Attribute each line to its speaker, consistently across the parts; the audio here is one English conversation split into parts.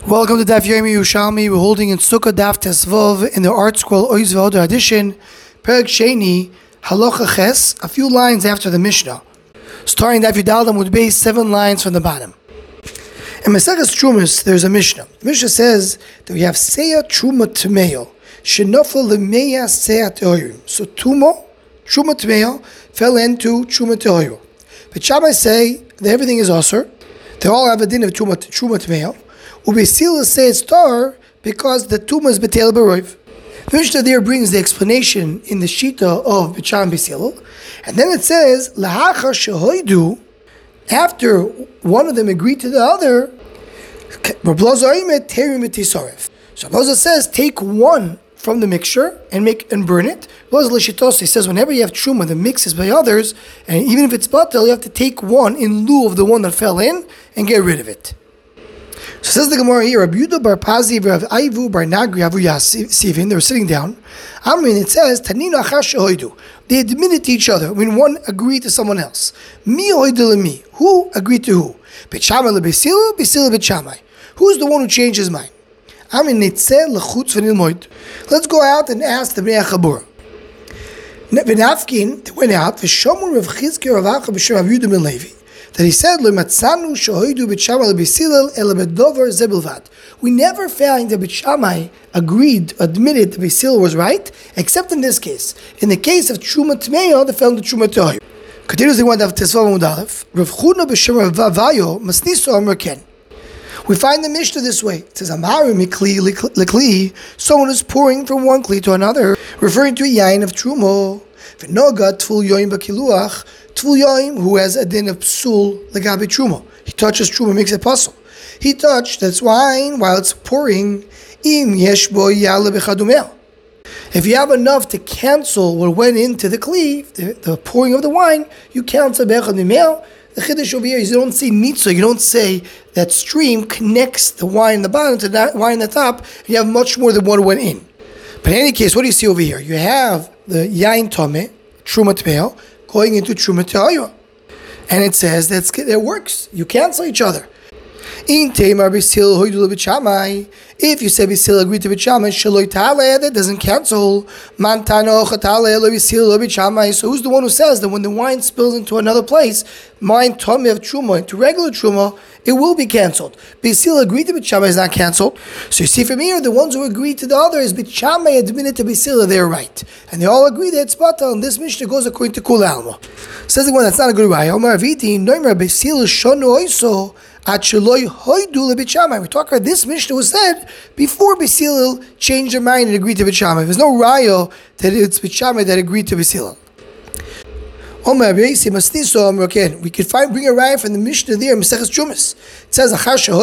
Speaker 1: Welcome to Daf Yomi Yerushalmi. We're holding in Sukkah Daf Tesvav in the Art Scroll Oiz V'Oder edition, Perek Sheni, Halacha Ches, a few lines after the Mishnah. Starting Daf Yudal Amud Beis, 7 lines from the bottom. In Maseches Trumas, there's a Mishnah. The Mishnah says that we have Seya Truma Tmeyo, Shenofel Lemeya Seya Teorim. So Truma Tmeyo fell into Truma Teorim. But Shammai say that everything is Osir. They all have a din of Truma Tmeyo. Ubesila says star because the tumah is betel b'roiv. The Mishnah there brings the explanation in the Shita of B'Cham B'Silil, and then it says lahachar shehoidu. After one of them agreed to the other, Rav Elazar Omer terim v'tisaref. So Rav Elazar says take one from the mixture and burn it. Rav Elazar L'Shitosei says whenever you have truma that mixes by others, and even if it's batel, you have to take one in lieu of the one that fell in and get rid of it. So says the Gemara here, Rabbi Yehuda bar Pazi, Rav Aivu bar Nagri, Avu Yasivin, they were sitting down. It says, Taninu achar shehoidu. They admitted to each other when one agreed to someone else. Mi hoidu lemi. Who agreed to who? Bet Shammai lebesila, besila bet Shammai. Who's the one who changed his mind? Let's go out and ask the Bnei Chabura. V'nafkin, they went out, v'shomu Rav Chizkiya Rav Acha b'shem Rav Yehuda ben Levi. That he said, we never found that Bet Shammai admitted that Beisil was right, except in this case. In the case of Truma Tmeyo, they found the Truma Tehorim. Continues the one of Tesvav Amud Aleph. Rav Chuna b'shem Rav Avayo Masniso Amar Ken. We find the Mishnah this way. It says, Amaru mikli lekli, someone is pouring from one kli to another, referring to a yain of Trumo. V'noga tful yoim b'kiluach, tful yoim who has a din of psul legabe Trumo. He touches Trumo, makes it puzzle. He touched that's wine while it's pouring. Im yesh bo yale b'chadumel. If you have enough to cancel what went into the kli, the pouring of the wine, you cancel b'chadumel. The chiddush over here is you don't say nitzo, you don't say that stream connects the wine in the bottom to that wine in the top, and you have much more than what went in. But in any case, what do you see over here? You have the yain tome, truma tmeyo, going into truma tehoyo. And it says that it works. You cancel each other. In Tamar Bisil Hoidul B'Shamai, if you say Bisil agreed to B'Shamai, Shaloi Tale, that doesn't cancel. Mantano Chatale Lo Bisil B'Shamai. So who's the one who says that when the wine spills into another place, mine Tommy of Truma into regular Truma, it will be cancelled. Bisil agreed to B'Shamai is not cancelled. So you see from here, the ones who agreed to the others, B'Shamai admitted to Bisil, they're right. And they all agree that it's batal, and this Mishnah goes according to Kula Alma. Says the one that's not a good raya. Omar Aviti, Noimer Bisil Shonu Oiso. We talk about this Mishnah was said before Beisil changed their mind and agreed to Bet Shammai. There's no rayo that it's Bet Shammai that agreed to Beisil. We could bring a raya from the Mishnah there, Maseches Trumas. It says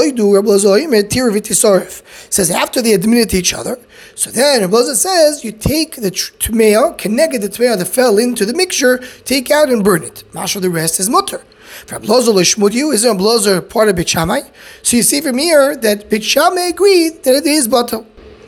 Speaker 1: it says after they admitted to each other. So then Rav Elazar says you take the tmeya, connect the tmeya that fell into the mixture, take out and burn it. Masha the rest is mutter. Rav Elazar l'shmutyu, isn't Rav Elazar part of Bet Shammai? So you see from here that Bet Shammai agreed that it is batal.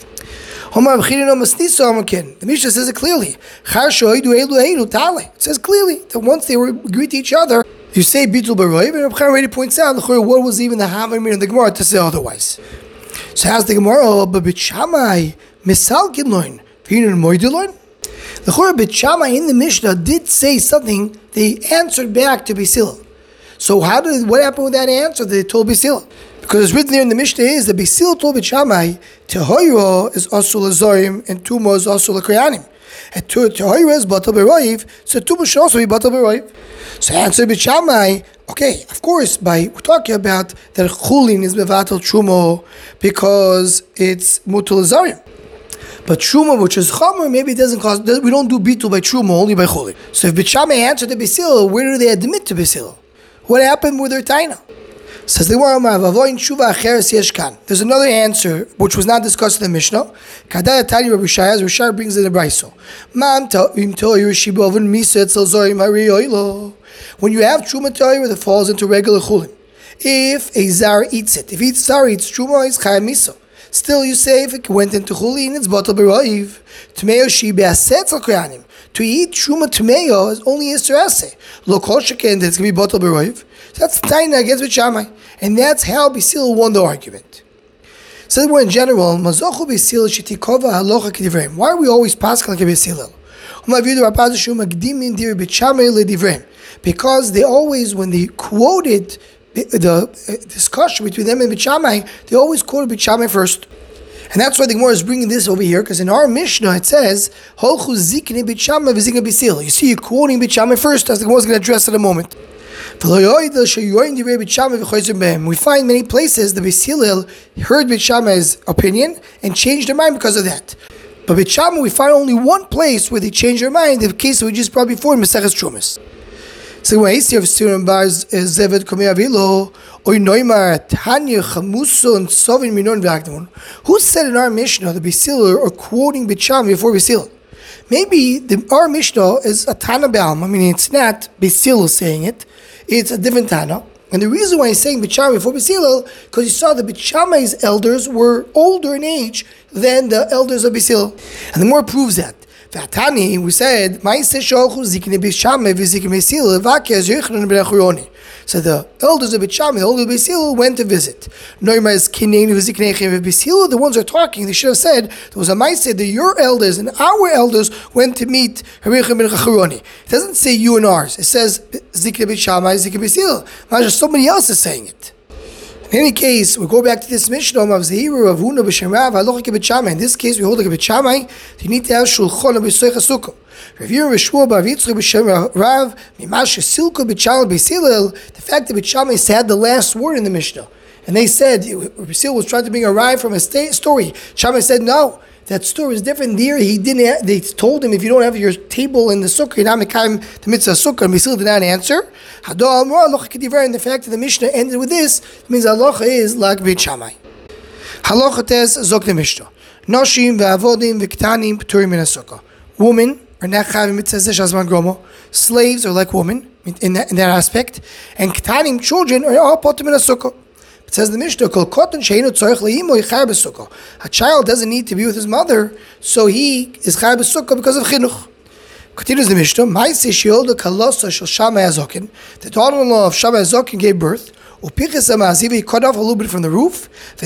Speaker 1: The Mishnah says it clearly. It says clearly that once they agreed to each other, you say bitul b'roiv, and Reb Chaim already points out what was even the Havamim of the Gemara to say otherwise. So how's the Gemara? But Bet Shammai misal gidloin, v'hinun moidiloin. The Chor Bet Shammai in the Mishnah did say something. They answered back to Beisil. So what happened with that answer? They told Beisil. Because it's written there in the Mishnah is that Beisil told Bet Shammai, Tehoiro is asul azorim and Tumo is asul akrayanim. And Tehoiro is batal b'roiv, so Tumo should also be batal b'roiv. So answer Bet Shammai, okay, of course, we're talking about that chulin is bevatal Trumo because it's mutal azorim. But Truma, which is Chomer, maybe it doesn't cause, we don't do bitul by Truma, only by Chulin. So if Bet Shammai answered to Beisil, where do they admit to Beisil? What happened with their taina? Says the Gemara, there's another answer which was not discussed in the Mishnah. Kadaya Tani Rabbi Shai, as Rishar brings in the Braiso. When you have Truma Torah that falls into regular Chulin, if a Zar eats it, if each Zar eats Truma, it's Chayam Miso. Still, you say if it went into Chulin, it's batal b'roiv. Tmeyo shi be'asetz al-koyanim. To eat Truma Tmeyo is only Yisr Aseh. Lo kol sheken, that's going to be batal b'roiv. So that's Taina against Bet Shammai. And that's how Beisil won the argument. So more in general, Mazochu Beis Hillel shetikova halacha k'divrei. Why are we always passing like a Beis Hillel? Because they always, when they quoted the discussion between them and Beit Shammai, they always quoted Beit Shammai first. And that's why the Gemara is bringing this over here, because in our Mishnah it says, Holchu zikne Beit Shammai v'zikne Beis Hillel. You see, you're quoting Beit Shammai first, as the Gemara is going to address in a moment. We find many places the Beis Hillel heard Beit Shammai's opinion and changed their mind because of that. But Beit Shammai, we find only one place where they changed their mind, the case that we just brought before in Maseches Trumas. So when I see of Siran Bar Zevet Komei Avilo, or Noimar Tanya Chamuson Sovin Minon V'Akdamon, who said in our Mishnah the Beis Hillel are quoting Beit Shammai before Beis Hillel? Maybe our Mishnah is a Tana B'Alma, meaning it's not Beis Hillel saying it, it's a different Tana. And the reason why he's saying Beit Shammai before Beis Hillel, because he saw that Beit Shammai's elders were older in age than the elders of Beis Hillel. And the more proves that. V'atani, we said, so the elders of Beit Shammai, the elders of Beis Hillel went to visit. The ones who are talking, they should have said, there was a Maaseh that your elders and our elders went to meet It doesn't say you and ours. It says Zikne Beit Shammai, Zikne Beis Hillel. Somebody else is saying it. In any case, we go back to this Mishnah of Zehiru, Ravuna, B'Shem Rav, Halacha Beit Shammai. In this case, we hold like Beit Shammai. You need to have Shulchan B'Soich HaSukkah. Review Rishua Bar Yitzchak B'Shem Rav, Mimash Silko Beit Shammai Beis Hillel. The fact that Beit Shammai had the last word in the Mishnah, and they said Beis Hillel was trying to bring a Rav from a story. Shammai said no. That story is different. There, he didn't. They told him if you don't have your table in the sukkah, you're not mekayim the mitzvah sukkah. And Beis Hillel did not answer. And the fact that the Mishnah ended with this means halacha is like Beit Shammai. Halacha tes zok the Mishnah. Noshim ve'avodim ve'ktanim p'turim min sukkah. Women are not chayim mitzvah shazman gromo. Slaves are like women in that aspect, and ktanim children are all potim min sukkah. It says the Mishnah, a child doesn't need to be with his mother, so he is chai b'sukkah because of chinuch. Continues the Mishnah, the daughter-in-law of Shammai Azokin gave birth, he cut off a little bit from the roof, he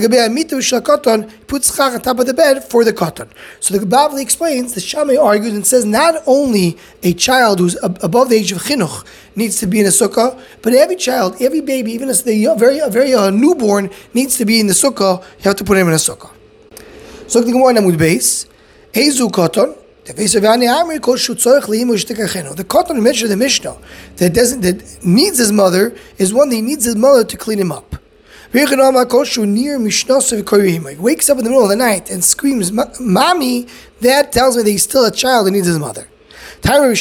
Speaker 1: put schach on top of the bed for the cotton. So the Bavli explains, the Shammai argues and says not only a child who's above the age of chinuch needs to be in a sukkah, but every child, every baby, even as the very newborn, needs to be in the sukkah. You have to put him in a sukkah. So the Gemara Amud Beis, Ezu cotton. The cotton mentioned in the Mishnah that needs his mother is one that he needs his mother to clean him up. He wakes up in the middle of the night and screams, "Mommy!" That tells me that he's still a child and needs his mother. Cotton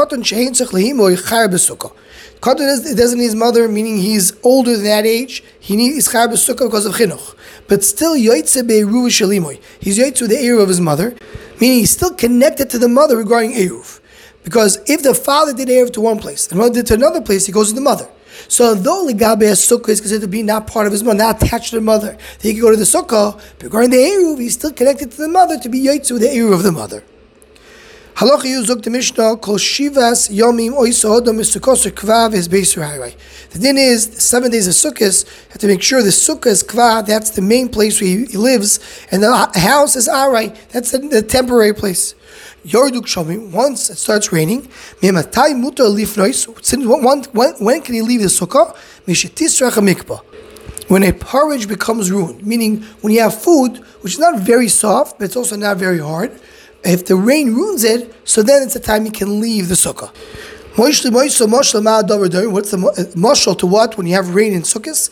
Speaker 1: doesn't need his mother, meaning he's older than that age. He needs chai b'sukkah because of chinuch. But still, he's yoytze the eruv of his mother, meaning he's still connected to the mother regarding eruv. Because if the father did eruv to one place, and the mother did to another place, he goes to the mother. So though ligabe sukkah is considered to be not part of his mother, not attached to the mother, he can go to the sukkah, but regarding the eruv, he's still connected to the mother to be yoytze the eruv of the mother. Halacha yuzuk the Mishnah kol shivas yomim oisa odom misukos kvav is beisur hayrei. The din is 7 days of Sukkot. You have to make sure the sukkah is kvav. That's the main place where he lives, and the house is aray. That's the temporary place. Yorduk shomim. Once it starts raining, mimatai mutar lifnois. When can he leave the sukkah? Mishetisrach mikpa. When a porridge becomes ruined, meaning when you have food which is not very soft, but it's also not very hard. If the rain ruins it, so then it's the time you can leave the sukkah. What's the mashal to what when you have rain in sukkahs?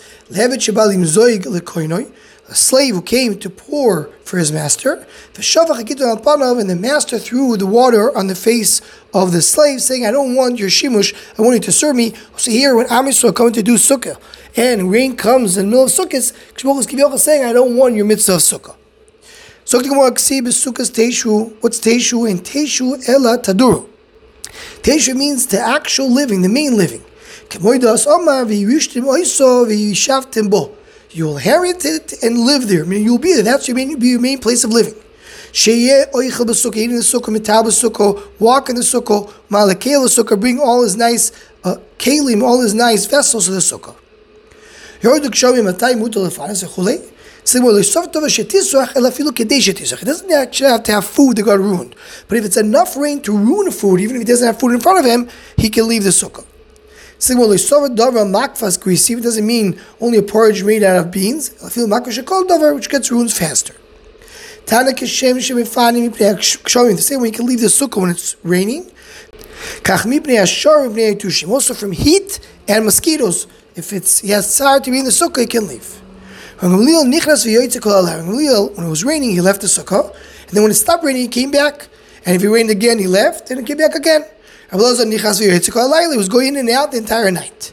Speaker 1: A slave who came to pour for his master, and the master threw the water on the face of the slave, saying, "I don't want your shimush, I want you to serve me." So here, when Am Yisrael coming to do sukkah, and rain comes in the middle of sukkahs, is saying, "I don't want your mitzvah of sukkah." So the Gemara Sukkahs Teishu. What's Teishu? And Teishu ela taduru. Teishu means the actual living, the main living. You'll inherit it and live there. I mean, you'll be there. That's your main place of living. Walk in the sukkah, bring all his nice kelim, all his nice vessels to the sukkah. It doesn't actually have to have food that got ruined. But if it's enough rain to ruin the food, even if he doesn't have food in front of him, he can leave the sukkah. It doesn't mean only a porridge made out of beans, which gets ruined faster. The same way you can leave the sukkah when it's raining. Also from heat and mosquitoes. If he has desire to be in the sukkah, he can leave. When it was raining, he left the sukkah. And then when it stopped raining, he came back. And if it rained again, he left. And he came back again. He was going in and out the entire night.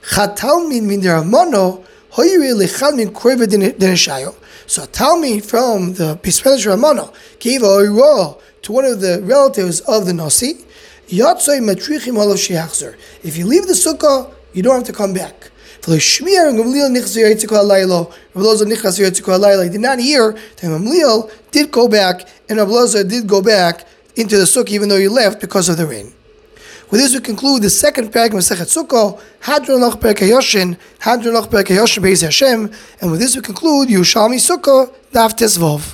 Speaker 1: So a Talmid from the Pispedish Ramano gave a oiro to one of the relatives of the Nasi. If you leave the sukkah, you don't have to come back. He did not hear that Gamliel did go back, and Rabbi Elazar did go back into the sukkah even though he left because of the rain. With this we conclude the second parak of Masechet Sukkah, Hadron Loch Perek Hayoshin, Hadron Loch Perek Hayoshin Beis Hashem, and with this we conclude Yerushalmi Sukkah, Daf Tesvav.